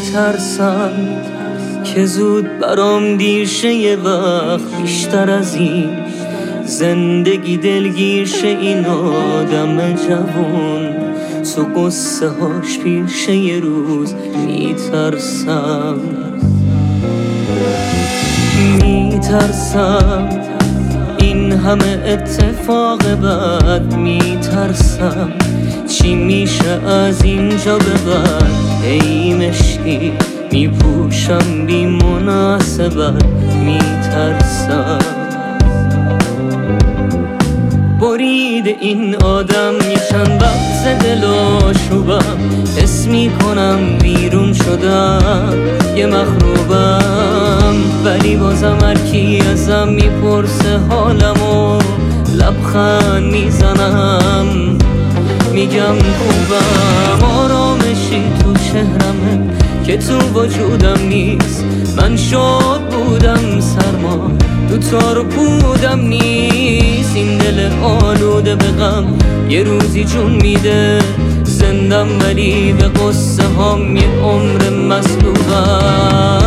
میترسم که زود برام دیر شه، یه وقت بیشتر از این زندگی دلگیر شه. این آدم جوان تو قصه هاش پیر شه، یه روز میترسم این همه اتفاق بد. میترسم چی میشه از اینجا به بعد. ای مشکی میپوشم بی مناسبت. میترسم برید این آدم یه چند وقت دل آشوبم. حس میکنم بیرون شدم، یه مخروبم، ولی بازم هرکی ازم میپرسه حالمو لبخند میزنم، میگم خوبم. آرامشی تو چهرمه که تو وجودم نیست. من شاد بودم سرما تو تار بودم نیست. این دل آلوده به غم یه روزی جون میده. زندم ولی به قصه هام یه عمر مصلوبم.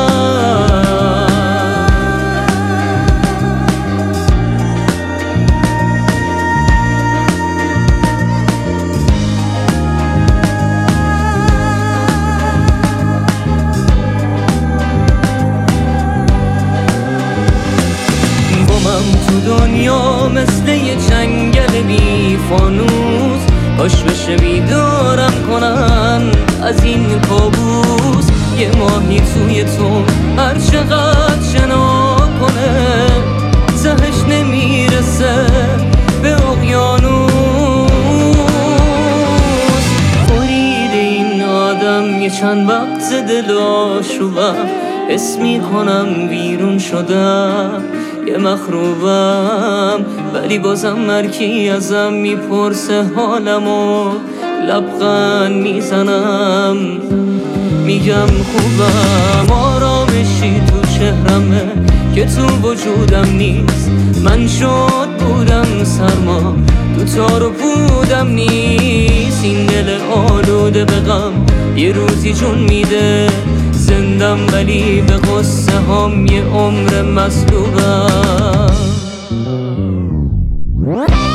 تو دنیا مثل یه جنگل بی فانوس، باش بشه بیدارم کنن از این کابوس. یه ماهی توی تو هر چقدر شنا کنه زهش نمیرسه به اقیانوس. برید این آدم یه چند وقت دل آشوبم. حس میکنم بیرون شدم، یه مخروبم، ولی بازم هرکی ازم میپرسه حالمو لبخند میزنم، میگم خوبم. آرامشی تو چهرمه که تو وجودم نیست. من شاد بودم سرما تو تارو بودم نیست. این دل آلوده به غم یه روزی جون میده. زندم ولی به قصه هام یه عمر مصلوبم.